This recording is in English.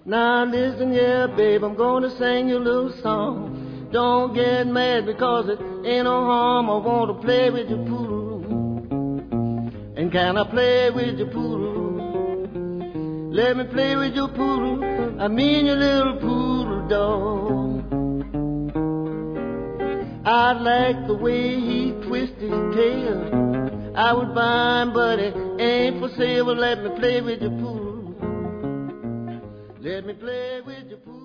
Now listen here, babe, I'm gonna sing you a little song. Don't get mad because it ain't no harm. I want to play with your poodle. And can I play with your poodle? Let me play with your poodle. I mean your little poodle dog. I like the way he twists his tail. I would buy him, but it ain't for sale. Well, let me play with your poodle. Let me play with your poodle.